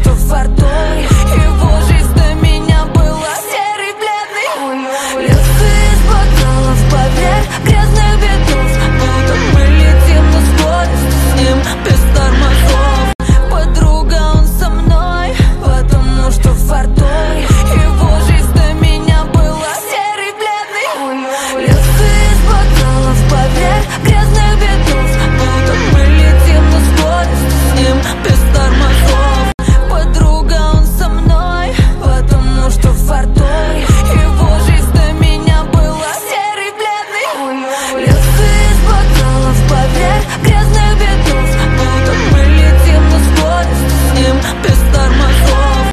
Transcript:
что фартовый. Его жизнь для меня была серый бледный. Легкий из бокалов, поверь, грязных бедов, будто мы летим на скорости с ним без тормозов. Подруга, он со мной, потому что фартовый. Его жизнь для меня была серый бледный.